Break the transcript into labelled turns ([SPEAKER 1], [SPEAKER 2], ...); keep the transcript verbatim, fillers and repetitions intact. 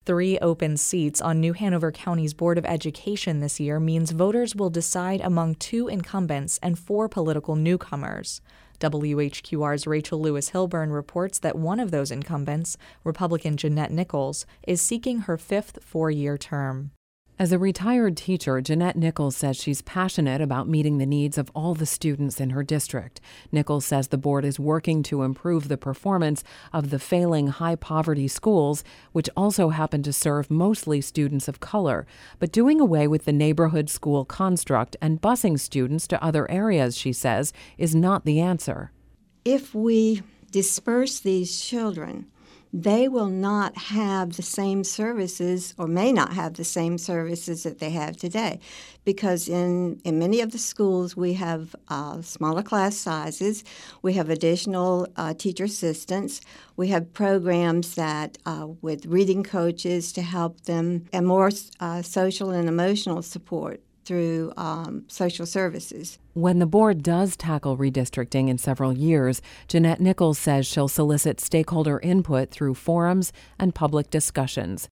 [SPEAKER 1] three open seats on New Hanover County's Board of Education this year means voters will decide among two incumbents and four political newcomers. W H Q R's Rachel Lewis Hilburn reports that one of those incumbents, Republican Jeanette Nichols, is seeking her fifth four-year term.
[SPEAKER 2] As a retired teacher, Jeanette Nichols says she's passionate about meeting the needs of all the students in her district. Nichols says the board is working to improve the performance of the failing high-poverty schools, which also happen to serve mostly students of color. But doing away with the neighborhood school construct and busing students to other areas, she says, is not the answer.
[SPEAKER 3] If we disperse these children, they will not have the same services or may not have the same services that they have today, because in, in many of the schools we have uh, smaller class sizes, we have additional uh, teacher assistants, we have programs that uh, with reading coaches to help them, and more uh, social and emotional support through um, social services.
[SPEAKER 2] When the board does tackle redistricting in several years, Jeanette Nichols says she'll solicit stakeholder input through forums and public discussions.